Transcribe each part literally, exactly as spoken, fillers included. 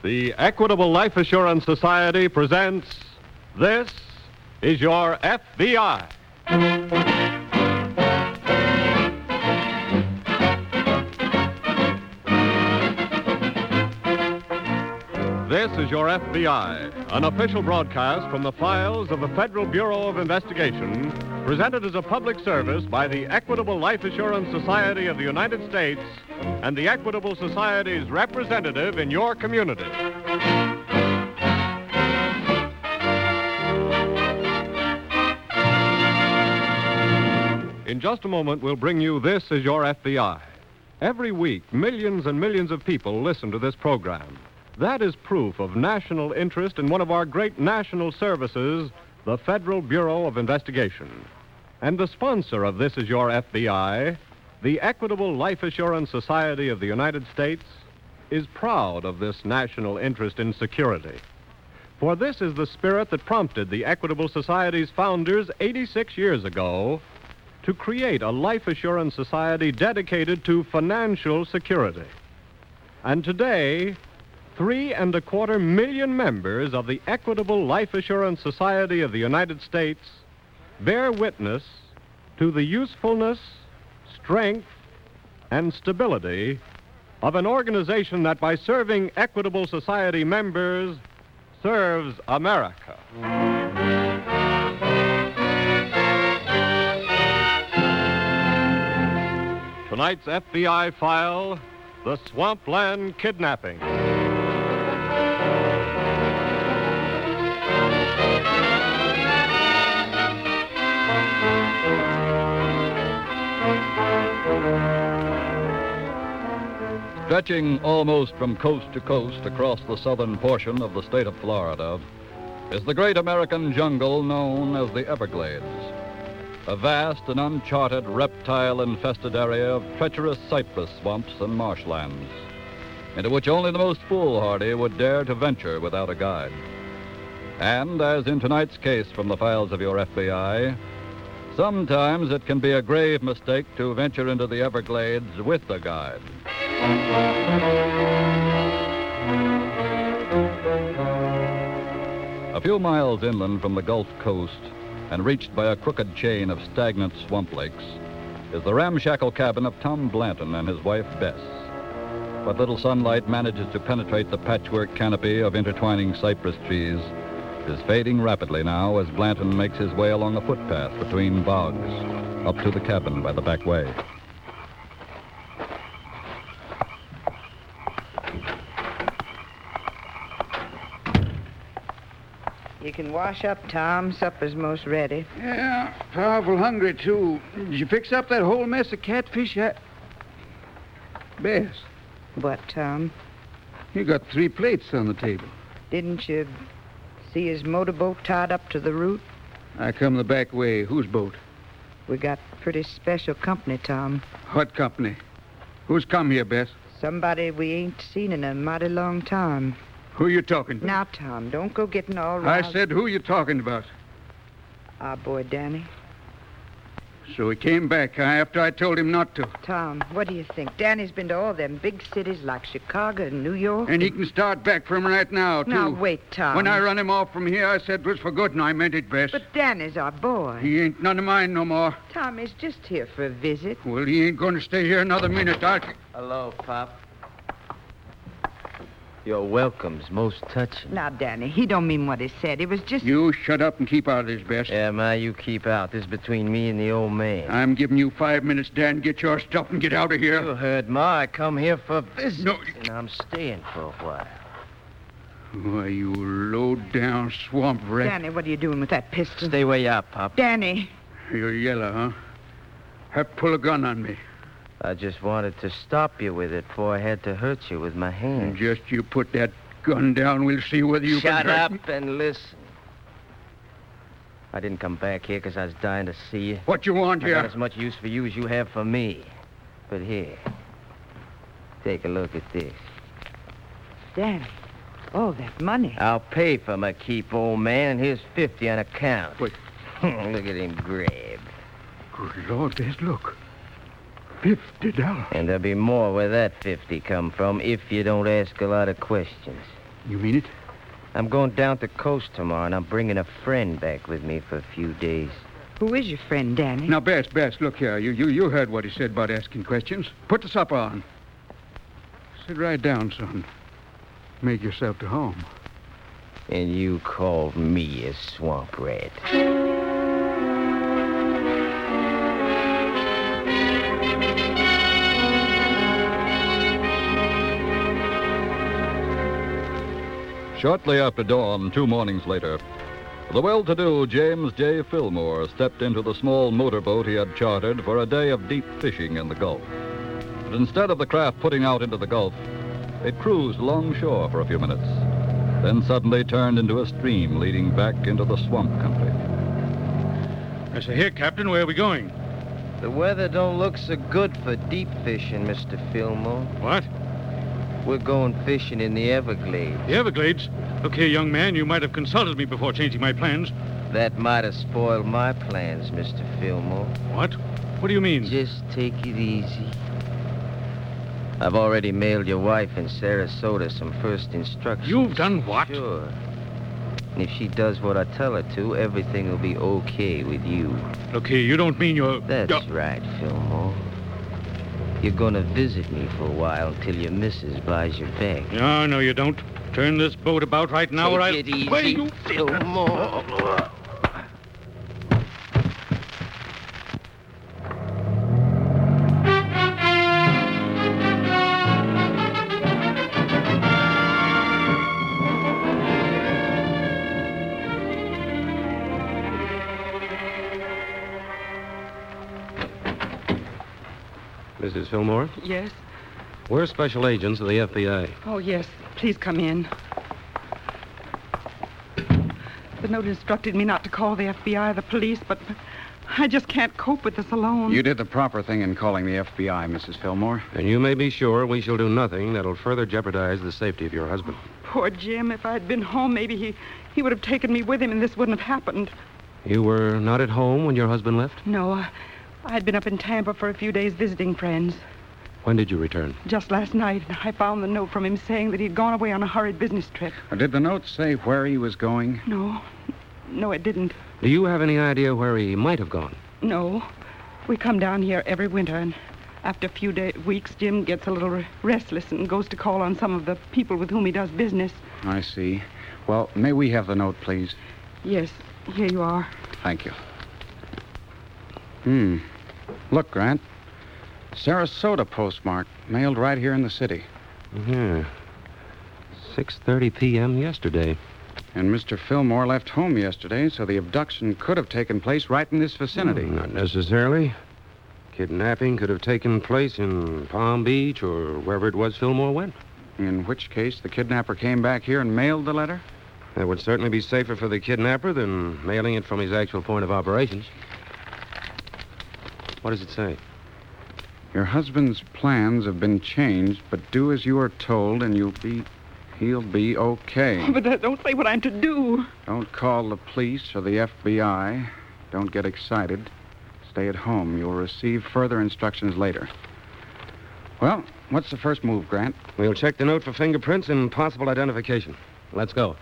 The Equitable Life Assurance Society presents This is Your F B I. This is Your F B I, an official broadcast from the files of the Federal Bureau of Investigation, presented as a public service by the Equitable Life Assurance Society of the United States and the Equitable Society's representative in your community. In just a moment, we'll bring you This is Your F B I. Every week, millions and millions of people listen to this program. That is proof of national interest in one of our great national services, the Federal Bureau of Investigation. And the sponsor of This is Your F B I, the Equitable Life Assurance Society of the United States, is proud of this national interest in security. For this is the spirit that prompted the Equitable Society's founders eighty-six years ago to create a life assurance society dedicated to financial security. And today, three and a quarter million members of the Equitable Life Assurance Society of the United States bear witness to the usefulness, strength, and stability of an organization that, by serving Equitable Society members, serves America. Tonight's F B I file, the Swampland Kidnapping. Stretching almost from coast to coast across the southern portion of the state of Florida is the great American jungle known as the Everglades, a vast and uncharted reptile-infested area of treacherous cypress swamps and marshlands, into which only the most foolhardy would dare to venture without a guide. And, as in tonight's case from the files of your F B I, sometimes it can be a grave mistake to venture into the Everglades with a guide. A few miles inland from the Gulf Coast and reached by a crooked chain of stagnant swamp lakes is the ramshackle cabin of Tom Blanton and his wife, Bess. But little sunlight manages to penetrate the patchwork canopy of intertwining cypress trees is fading rapidly now as Blanton makes his way along a footpath between bogs up to the cabin by the back way. You can wash up, Tom. Supper's most ready. Yeah, powerful hungry, too. Did you fix up that whole mess of catfish yet? Bess, What, Tom? you got three plates on the table. Didn't you see his motorboat tied up to the root? I come the back way. Whose boat? We got pretty special company, Tom. What company? Who's come here, Bess? Somebody we ain't seen in a mighty long time. Who you talking to? Now, Tom, don't go getting all I riled. said, who you talking about? Our boy, Danny. So he came back, huh, after I told him not to. Tom, what do you think? Danny's been to all them big cities like Chicago and New York. And he can start back from right now, too. Now, wait, Tom. When I run him off from here, I said it was for good, and I meant it, Bess. But Danny's our boy. He ain't none of mine no more. Tom is just here for a visit. Well, he ain't going to stay here another minute. I'll... Hello, Pop. Your welcome's most touching. Now, Danny, he don't mean what he said. It was just... You shut up and keep out of this, Bess. Yeah, Ma, you keep out. This is between me and the old man. I'm giving you five minutes, Dan. Get your stuff and get out of here. You heard, Ma. I come here for business. No. And I'm staying for a while. Why, you low-down swamp rat. Danny, what are you doing with that pistol? Stay where you are, Pop. Danny. You're yellow, huh? Have pull a gun on me. I just wanted to stop you with it before I had to hurt you with my And hands. just you put that gun down, we'll see whether you Shut can... hurt up me. and listen. I didn't come back here because I was dying to see you. What you want I here? got as much use for you as you have for me. But here, take a look at this. Danny. Oh, that money. I'll pay for my keep, old man. Here's fifty on account. Wait. Look at him grab. Good Lord, Bess, look. Fifty dollars. And there'll be more where that fifty come from if you don't ask a lot of questions. You mean it? I'm going down the coast tomorrow, and I'm bringing a friend back with me for a few days. Who is your friend, Danny? Now, Bess, Bess, look here. You, you, you heard what he said about asking questions. Put the supper on. Sit right down, son. Make yourself to home. And you called me a swamp rat. Shortly after dawn, two mornings later, the well-to-do James J. Fillmore stepped into the small motorboat he had chartered for a day of deep fishing in the Gulf. But instead of the craft putting out into the Gulf, it cruised longshore for a few minutes, then suddenly turned into a stream leading back into the swamp country. I say, here, Captain, where are we going? The weather don't look so good for deep fishing, Mister Fillmore. What? We're going fishing in the Everglades. The Everglades? Look here, young man, you might have consulted me before changing my plans. That might have spoiled my plans, Mister Fillmore. What? What do you mean? Just take it easy. I've already mailed your wife in Sarasota some first instructions. You've done what? Sure. And if she does what I tell her to, everything will be okay with you. Look here, you don't mean you're... That's Uh, right, Fillmore. You're gonna visit me for a while until your missus buys you back. No, no, you don't. Turn this boat about right now, Take or I... it easy, Wait, you... Fillmore. Missus Fillmore, Yes? we're special agents of the F B I. Oh, yes. Please come in. The note instructed me not to call the F B I or the police, but I just can't cope with this alone. You did the proper thing in calling the F B I, Missus Fillmore. And you may be sure we shall do nothing that'll further jeopardize the safety of your husband. Poor Jim. If I'd been home, maybe he, he would have taken me with him and this wouldn't have happened. You were not at home when your husband left? No, I, I'd been up in Tampa for a few days visiting friends. When did you return? Just last night, I found the note from him saying that he'd gone away on a hurried business trip. Did the note say where he was going? No, no, it didn't. Do you have any idea where he might have gone? No. We come down here every winter, and after a few day- weeks, Jim gets a little re- restless and goes to call on some of the people with whom he does business. I see. Well, may we have the note, please? Yes, here you are. Thank you. Hmm. Look, Grant. Sarasota postmark, mailed right here in the city. Yeah. six thirty p.m. yesterday. And Mister Fillmore left home yesterday, so the abduction could have taken place right in this vicinity. Hmm, not necessarily. Kidnapping could have taken place in Palm Beach or wherever it was Fillmore went. In which case, the kidnapper came back here and mailed the letter? That would certainly be safer for the kidnapper than mailing it from his actual point of operations. What does it say? Your husband's plans have been changed, but do as you are told and you'll be... he'll be okay. But uh, don't say what I'm to do. Don't call the police or the F B I. Don't get excited. Stay at home. You'll receive further instructions later. Well, what's the first move, Grant? We'll check the note for fingerprints and possible identification. Let's go.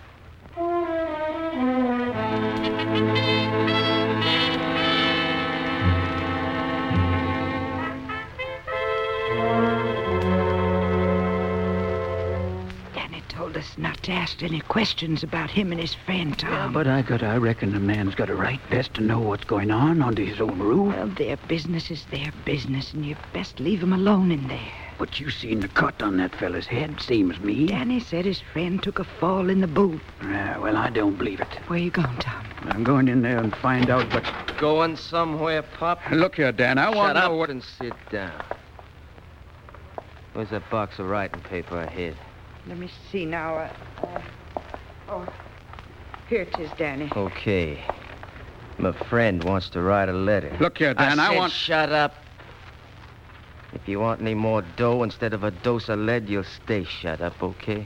Danny told us not to ask any questions about him and his friend, Tom. Yeah, but I got, I reckon the man's got a right best to know what's going on under his own roof. Well, their business is their business, and you best leave them alone in there. But you seen the cut on that fella's head, same as me. Danny said his friend took a fall in the boat. Yeah, well, I don't believe it. Where you going, Tom? I'm going in there and find out what's... Going somewhere, Pop? Look here, Dan. I want Shut to up know what... and sit down. Where's that box of writing paper ahead? Let me see now. Uh, uh, oh, here it is, Danny. Okay. My friend wants to write a letter. Look here, Dan. I, I said want... shut up. If you want any more dough instead of a dose of lead, you'll stay shut up, okay?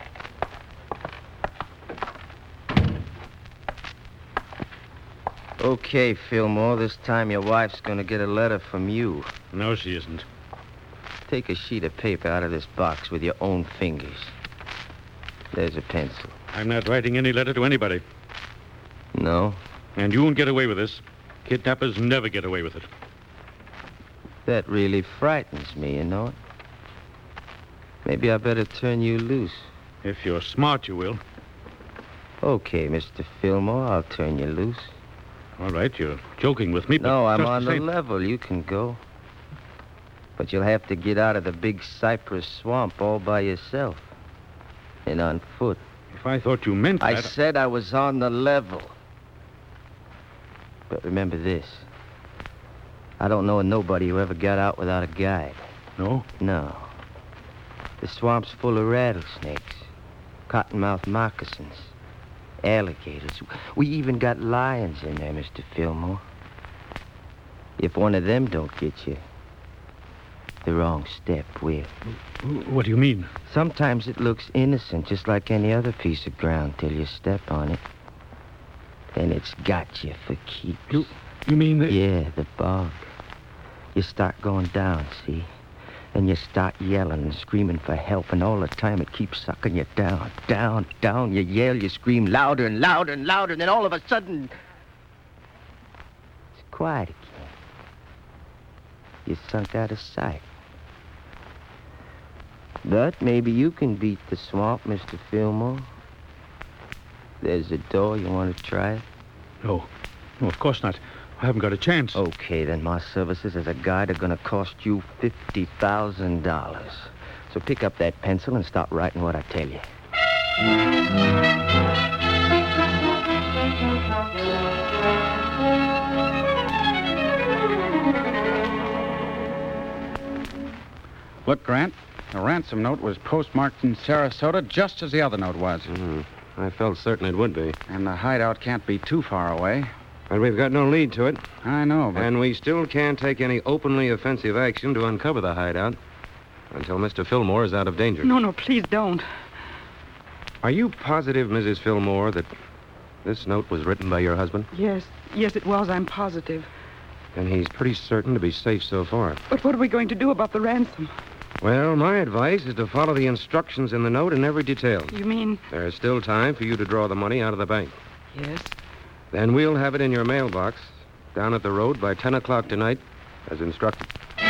Okay, Fillmore, this time your wife's gonna get a letter from you. No, she isn't. Take a sheet of paper out of this box with your own fingers. There's a pencil. I'm not writing any letter to anybody. No? And you won't get away with this. Kidnappers never get away with it. That really frightens me, you know it? Maybe I better turn you loose. If you're smart, you will. Okay, Mister Fillmore, I'll turn you loose. All right, you're joking with me, but No, I'm just on the the same... level. You can go. But you'll have to get out of the big cypress swamp all by yourself. And on foot. If I thought you meant I that... said I was on the level. But remember this. I don't know nobody who ever got out without a guide. No? No. The swamp's full of rattlesnakes, cottonmouth moccasins, alligators. We even got lions in there, Mister Fillmore. If one of them don't get you, the wrong step will. What do you mean? Sometimes it looks innocent, just like any other piece of ground, till you step on it. Then it's got you for keeps. You, you mean that... Yeah, the bog. You start going down, see? And you start yelling and screaming for help, and all the time it keeps sucking you down, down, down. You yell, you scream louder and louder and louder, and then all of a sudden, it's quiet again. You're sunk out of sight. But maybe you can beat the swamp, Mister Fillmore. There's a door. You want to try it? No. No, of course not. I haven't got a chance. Okay, then my services as a guide are going to cost you fifty thousand dollars. So pick up that pencil and start writing what I tell you. Look, Grant, the ransom note was postmarked in Sarasota just as the other note was. Mm, I felt certain it would be. And the hideout can't be too far away. But we've got no lead to it. I know, but... And we still can't take any openly offensive action to uncover the hideout until Mister Fillmore is out of danger. No, no, please don't. Are you positive, Missus Fillmore, that this note was written by your husband? Yes, yes, it was. I'm positive. And he's pretty certain to be safe so far. But what are we going to do about the ransom? Well, my advice is to follow the instructions in the note in every detail. You mean... There's still time for you to draw the money out of the bank. Yes. Then we'll have it in your mailbox down at the road by ten o'clock tonight, as instructed.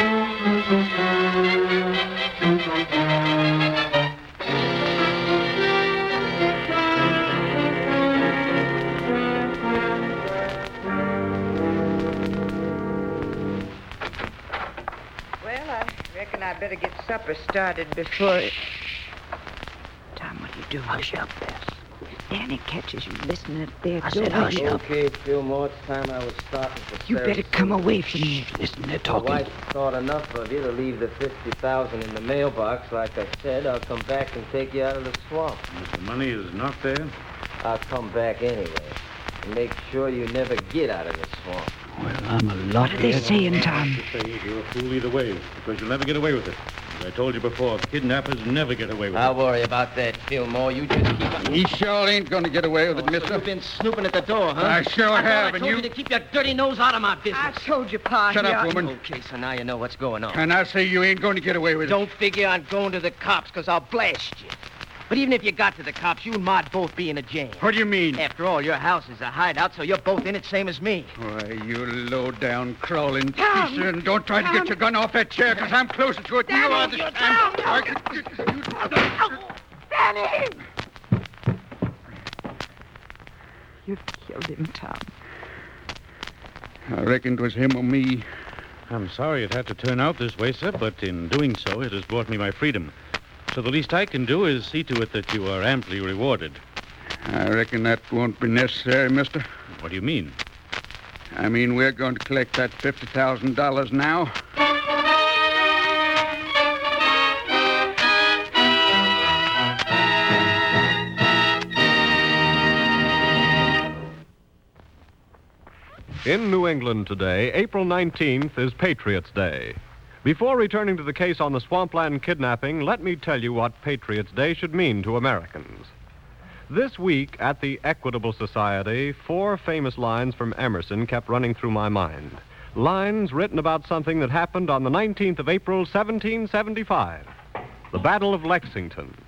Well, I reckon I better get supper started before... It... Tom, what are you doing? Hush up, Bess. Danny catches you listening at their I door. said hush up. Okay, Fillmore, it's time I was starting for You better Sarasota. come away from me. Listen, they're My talking. wife thought enough of you to leave the fifty thousand dollars in the mailbox. Like I said, I'll come back and take you out of the swamp. If the money is not there... I'll come back anyway. And make sure you never get out of the swamp. Well, I'm a lot... What are they saying, Tom? To say you're a fool either way, because you'll never get away with it. As I told you before, kidnappers never get away with I'll it. worry about that, Fillmore. You just keep on... He sure ain't going to get away with it, So mister. you've been snooping at the door, huh? I sure I have, I and told you... you to keep your dirty nose out of my business. I told you, Pa. Shut he up, ought- woman. Okay, so now you know what's going on. And I say you ain't going to get away with it. Don't figure on going to the cops, because I'll blast you. But even if you got to the cops, you and Maud both be in a jam. What do you mean? After all, your house is a hideout, so you're both in it, same as me. Why, you low-down, crawling Tom! piece of... And don't try to Tom! get your gun off that chair, because I'm closer to it than you are this Danny, time. Tom, Danny! You killed him, Tom. I reckon it was him or me. I'm sorry it had to turn out this way, sir, but in doing so, it has brought me my freedom. So the least I can do is see to it that you are amply rewarded. I reckon that won't be necessary, mister. What do you mean? I mean, we're going to collect that fifty thousand dollars now. In New England today, April nineteenth is Patriots' Day. Before returning to the case on the Swampland kidnapping, let me tell you what Patriots' Day should mean to Americans. This week at the Equitable Society, four famous lines from Emerson kept running through my mind. Lines written about something that happened on the nineteenth of April, seventeen seventy-five. The Battle of Lexington.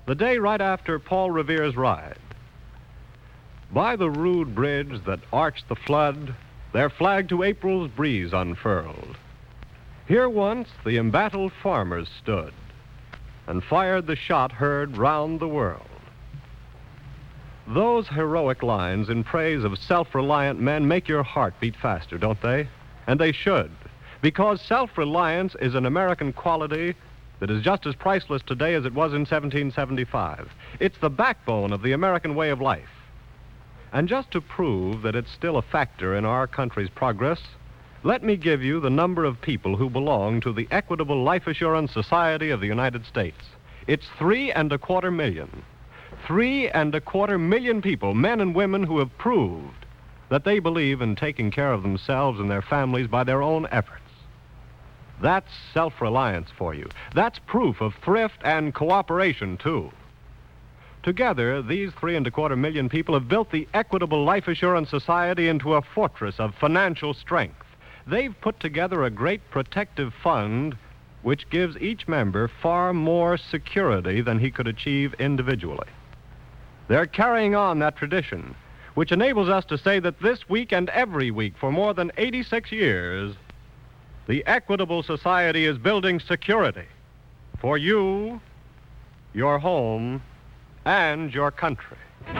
the day right after Paul Revere's ride. By the rude bridge that arched the flood, their flag to April's breeze unfurled. Here once the embattled farmers stood and fired the shot heard round the world. Those heroic lines in praise of self-reliant men make your heart beat faster, don't they? And they should, because self-reliance is an American quality that is just as priceless today as it was in seventeen seventy-five. It's the backbone of the American way of life. And just to prove that it's still a factor in our country's progress, let me give you the number of people who belong to the Equitable Life Assurance Society of the United States. It's three and a quarter million. Three and a quarter million people, men and women, who have proved that they believe in taking care of themselves and their families by their own efforts. That's self-reliance for you. That's proof of thrift and cooperation, too. Together, these three and a quarter million people have built the Equitable Life Assurance Society into a fortress of financial strength. They've put together a great protective fund which gives each member far more security than he could achieve individually. They're carrying on that tradition, which enables us to say that this week and every week for more than eighty-six years, the Equitable Society is building security for you, your home, and your country.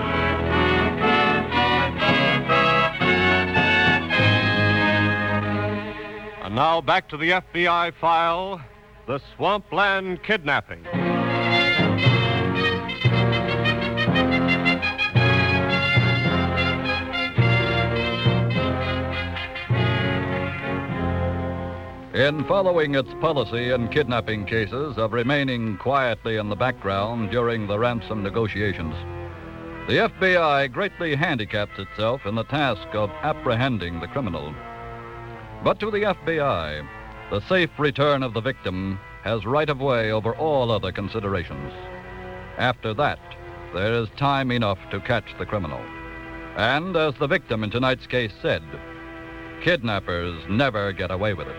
And now back to the F B I file, the Swampland Kidnapping. In following its policy in kidnapping cases of remaining quietly in the background during the ransom negotiations, the F B I greatly handicaps itself in the task of apprehending the criminal. But to the F B I, the safe return of the victim has right of way over all other considerations. After that, there is time enough to catch the criminal. And as the victim in tonight's case said, kidnappers never get away with it.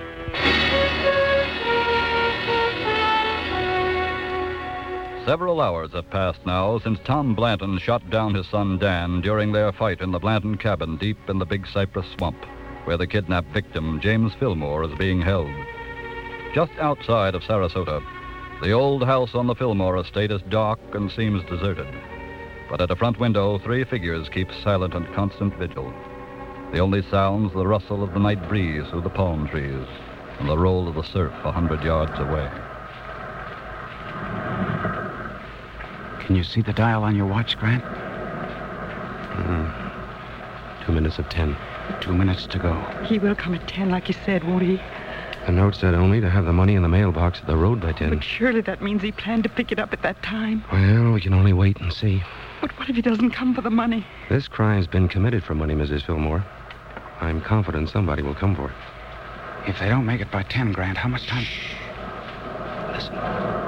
Several hours have passed now since Tom Blanton shot down his son Dan during their fight in the Blanton cabin deep in the Big Cypress Swamp, where the kidnapped victim, James Fillmore, is being held. Just outside of Sarasota, the old house on the Fillmore estate is dark and seems deserted. But at a front window, three figures keep silent and constant vigil. The only sounds the rustle of the night breeze through the palm trees and the roll of the surf a hundred yards away. Can you see the dial on your watch, Grant? Mm. Two minutes of ten. Two minutes to go. He will come at ten, like he said, won't he? The note said only to have the money in the mailbox at the road by ten. But surely that means he planned to pick it up at that time. Well, we can only wait and see. But what if he doesn't come for the money? This crime's been committed for money, Missus Fillmore. I'm confident somebody will come for it. If they don't make it by ten, Grant, how much time... Listen.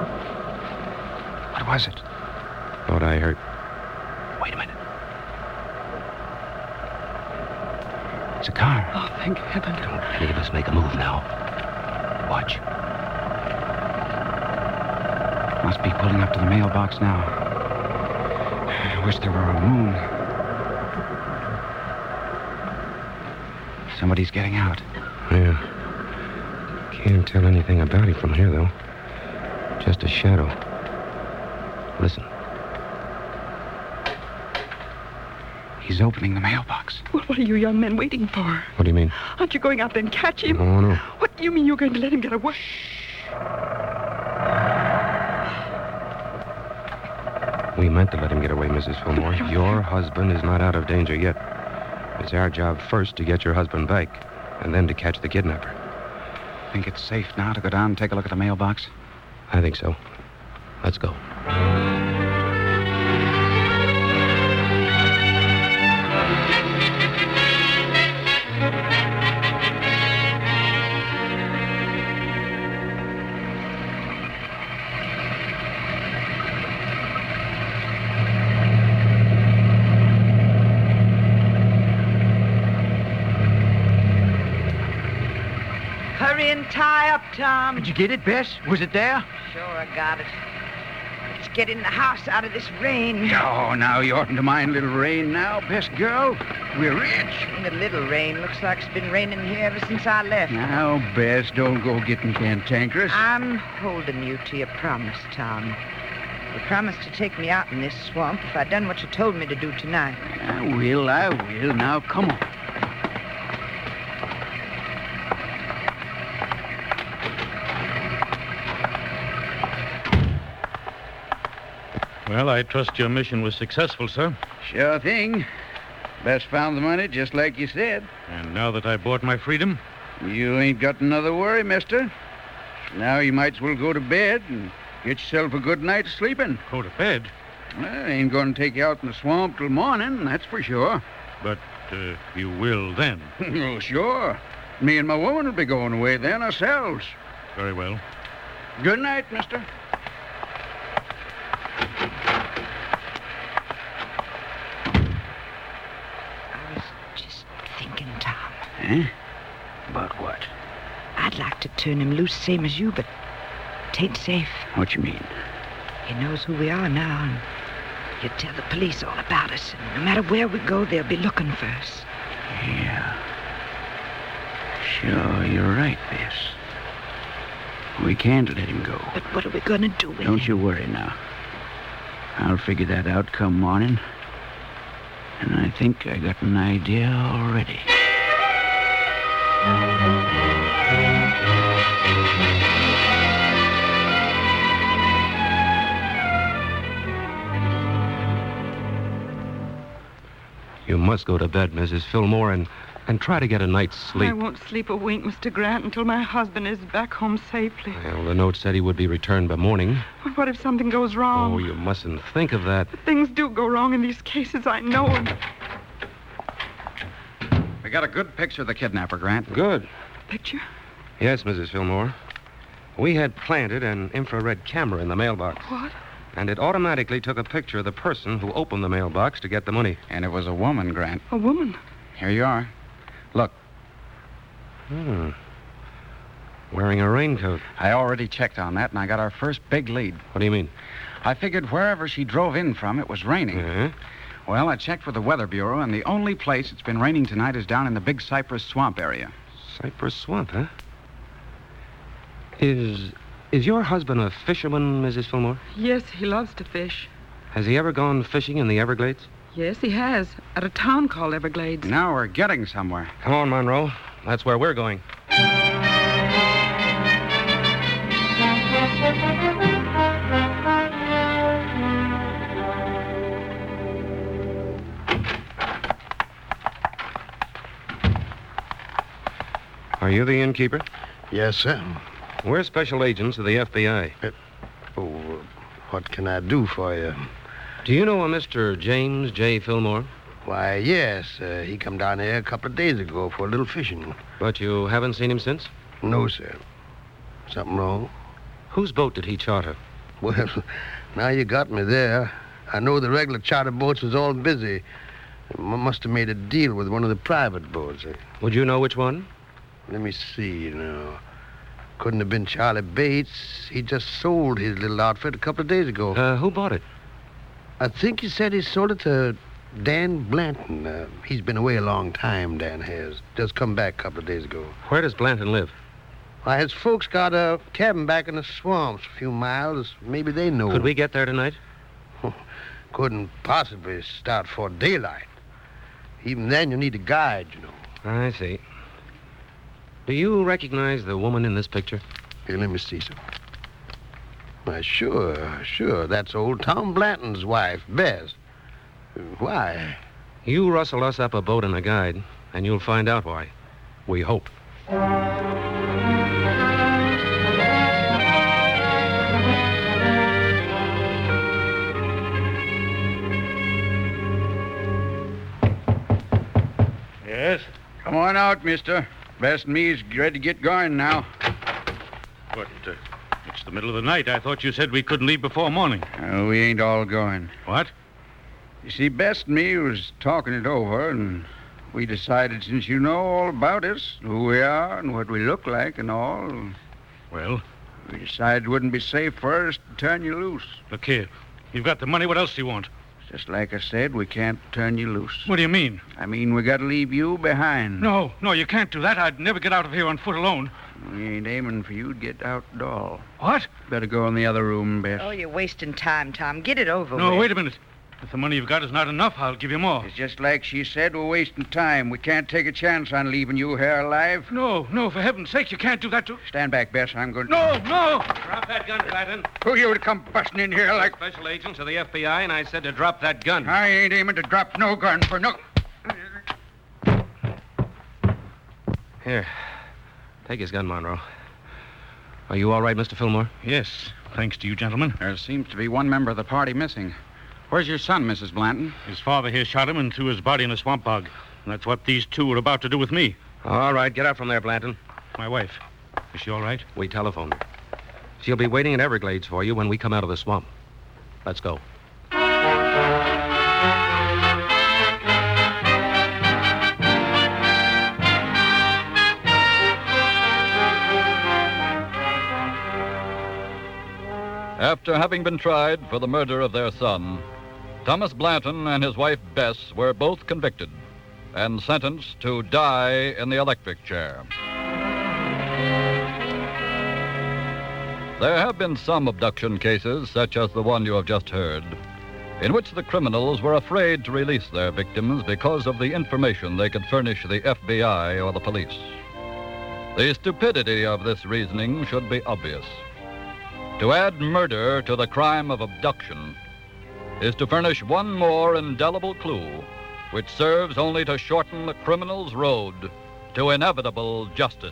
What was it? Thought I heard. Wait a minute. It's a car. Oh, thank heaven. Don't any of us make a move now. Watch. Must be pulling up to the mailbox now. I wish there were a moon. Somebody's getting out. Yeah. Can't tell anything about it from here, though. Just a shadow. Listen. He's opening the mailbox. Well, what are you young men waiting for? What do you mean? Aren't you going out there and catch him? Oh, no. What do you mean you're going to let him get away? We meant to let him get away, Missus Fillmore. Your husband is not out of danger yet. It's our job first to get your husband back, and then to catch the kidnapper. Think it's safe now to go down and take a look at the mailbox? I think so. Let's go. Hurry and tie up, Tom. Did you get it, Bess? Was it there? Sure, I got it. It's get in the house out of this rain. Oh, now you oughtn't to mind little rain now, best girl. We're rich. And the little rain looks like it's been raining here ever since I left. Now, Bess, don't go getting cantankerous. I'm holding you to your promise, Tom. You promised to take me out in this swamp if I'd done what you told me to do tonight. I will, I will. Now, come on. Well, I trust your mission was successful, sir. Sure thing. Bess found the money, just like you said. And now that I bought my freedom? You ain't got another worry, mister. Now you might as well go to bed and get yourself a good night's sleeping. Go to bed? Well, I ain't going to take you out in the swamp till morning, that's for sure. But uh, you will then? Oh, sure. Me and my woman will be going away then ourselves. Very well. Good night, mister. I was just thinking, Tom. Eh? About what? I'd like to turn him loose, same as you, but it ain't safe. What you mean? He knows who we are now, and you tell the police all about us, and no matter where we go, they'll be looking for us. Yeah. Sure, you're right, Bess. We can't let him go. But what are we going to do with him? Don't you worry now. I'll figure that out come morning. And I think I got an idea already. You must go to bed, Missus Fillmore, and, and try to get a night's sleep. I won't sleep a wink, Mister Grant, until my husband is back home safely. Well, the note said he would be returned by morning. But what if something goes wrong? Oh, you mustn't think of that. Things do go wrong in these cases, I know. And We got a good picture of the kidnapper, Grant. Good. picture? Yes, Missus Fillmore. We had planted an infrared camera in the mailbox. What? And it automatically took a picture of the person who opened the mailbox to get the money. And it was a woman, Grant. A woman? Here you are. Look. Hmm. Wearing a raincoat. I already checked on that, and I got our first big lead. What do you mean? I figured wherever she drove in from, it was raining. Uh-huh. Well, I checked with the Weather Bureau, and the only place it's been raining tonight is down in the Big Cypress Swamp area. Cypress Swamp, huh? Is... is your husband a fisherman, Missus Fillmore? Yes, he loves to fish. Has he ever gone fishing in the Everglades? Yes, he has. At a town called Everglades. Now we're getting somewhere. Come on, Monroe. That's where we're going. Are you the innkeeper? Yes, sir. We're special agents of the F B I. Uh, oh, uh, what can I do for you? Do you know a Mister James J. Fillmore? Why, yes. Uh, he come down here a couple of days ago for a little fishing. But you haven't seen him since? No, sir. Something wrong? Whose boat did he charter? Well, now you got me there. I know the regular charter boats was all busy. M- must have made a deal with one of the private boats. Eh? Would you know which one? Let me see, now. Couldn't have been Charlie Bates. He just sold his little outfit a couple of days ago. Uh, who bought it? I think he said he sold it to Dan Blanton. Uh, he's been away a long time, Dan has. Just come back a couple of days ago. Where does Blanton live? Why, his folks got a cabin back in the swamps a few miles. Maybe they know. Could we get there tonight? Couldn't possibly start for daylight. Even then, you need a guide, you know. I see. Do you recognize the woman in this picture? Here, let me see, sir. Why, sure, sure. That's old Tom Blanton's wife, Bess. Why? You rustle us up a boat and a guide, and you'll find out why. We hope. Yes? Come on out, mister. Bess and me's ready to get going now. But uh, it's the middle of the night. I thought you said we couldn't leave before morning. Uh, we ain't all going. What? You see, Bess and me was talking it over, and we decided since you know all about us, who we are and what we look like and all, Well, we decided it wouldn't be safe for us to turn you loose. look here. You've got the money. What else do you want? Just like I said, we can't turn you loose. What do you mean? I mean, we got to leave you behind. No, no, you can't do that. I'd never get out of here on foot alone. We ain't aiming for you to get out at all. What? Better go in the other room, Bess. Oh, you're wasting time, Tom. Get it over No, with. wait a minute. If the money you've got is not enough, I'll give you more. It's just like she said, we're wasting time. We can't take a chance on leaving you here alive. No, no, for heaven's sake, you can't do that to... Stand back, Bess. I'm going to... No, no! Drop that gun, Gladden. Who you to come busting in here like... Special agents of the F B I, and I said to drop that gun. I ain't aiming to drop no gun for no... Here. Take his gun, Monroe. Are you all right, Mister Fillmore? Yes, thanks to you, gentlemen. There seems to be one member of the party missing. Where's your son, Missus Blanton? His father here shot him and threw his body in a swamp bog. And that's what these two are about to do with me. All right, get out from there, Blanton. My wife. Is she all right? We telephoned her. She'll be waiting in Everglades for you when we come out of the swamp. Let's go. After having been tried for the murder of their son, Thomas Blanton and his wife Bess were both convicted and sentenced to die in the electric chair. There have been some abduction cases, such as the one you have just heard, in which the criminals were afraid to release their victims because of the information they could furnish the F B I or the police. The stupidity of this reasoning should be obvious. To add murder to the crime of abduction is to furnish one more indelible clue, which serves only to shorten the criminal's road to inevitable justice.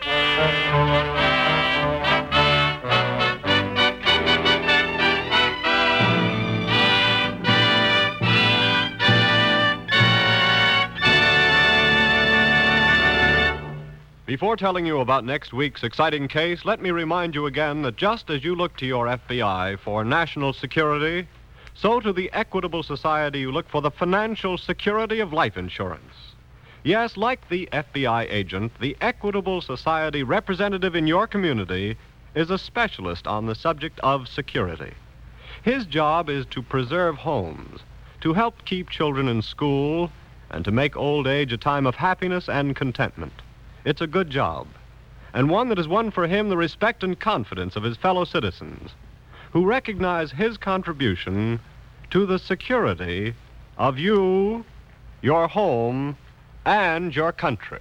Before telling you about next week's exciting case, let me remind you again that just as you look to your F B I for national security, so to the Equitable Society you look for the financial security of life insurance. Yes, like the F B I agent, the Equitable Society representative in your community is a specialist on the subject of security. His job is to preserve homes, to help keep children in school, and to make old age a time of happiness and contentment. It's a good job, and one that has won for him the respect and confidence of his fellow citizens, who recognize his contribution to the security of you, your home, and your country.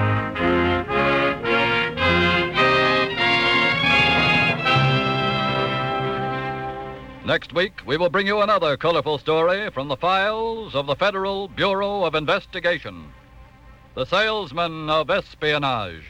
Next week, we will bring you another colorful story from the files of the Federal Bureau of Investigation. The Salesman of Espionage.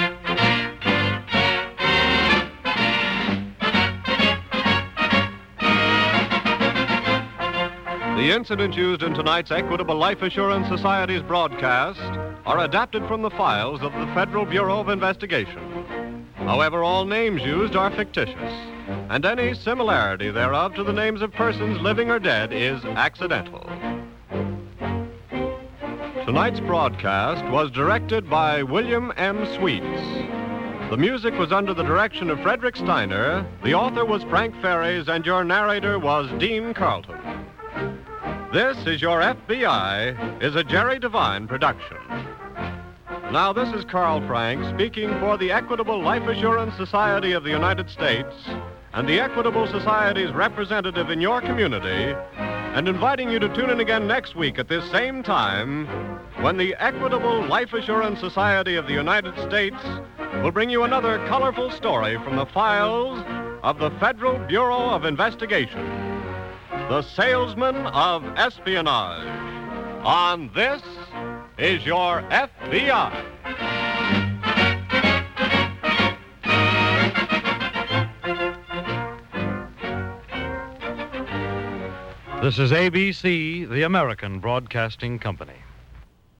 The incidents used in tonight's Equitable Life Assurance Society's broadcast are adapted from the files of the Federal Bureau of Investigation. However, all names used are fictitious, and any similarity thereof to the names of persons living or dead is accidental. Tonight's broadcast was directed by William M. Sweets. The music was under the direction of Frederick Steiner, the author was Frank Ferries, and your narrator was Dean Carlton. This is Your F B I is a Jerry Devine production. Now, this is Carl Frank speaking for the Equitable Life Assurance Society of the United States and the Equitable Society's representative in your community, and inviting you to tune in again next week at this same time when the Equitable Life Assurance Society of the United States will bring you another colorful story from the files of the Federal Bureau of Investigation, The Salesman of Espionage. On This is Your F B I. This is A B C, the American Broadcasting Company.